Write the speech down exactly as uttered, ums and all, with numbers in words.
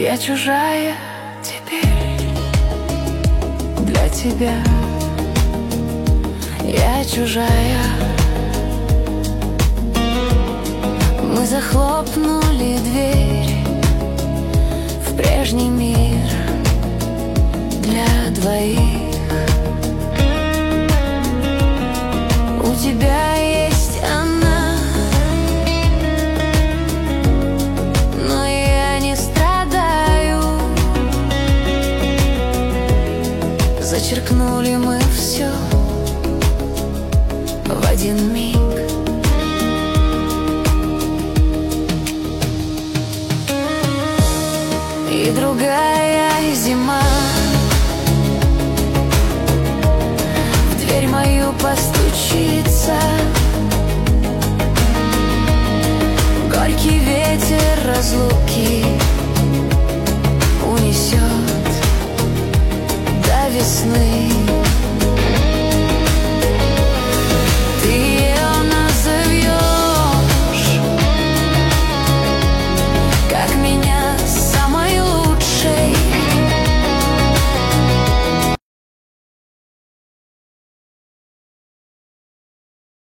Я чужая теперь для тебя. Я чужая. Мы захлопнули дверь в прежний мир для двоих. У тебя есть она, но я не страдаю. Зачеркнули мы все в один миг. И другая зима в дверь мою постучится. Горький ветер разлук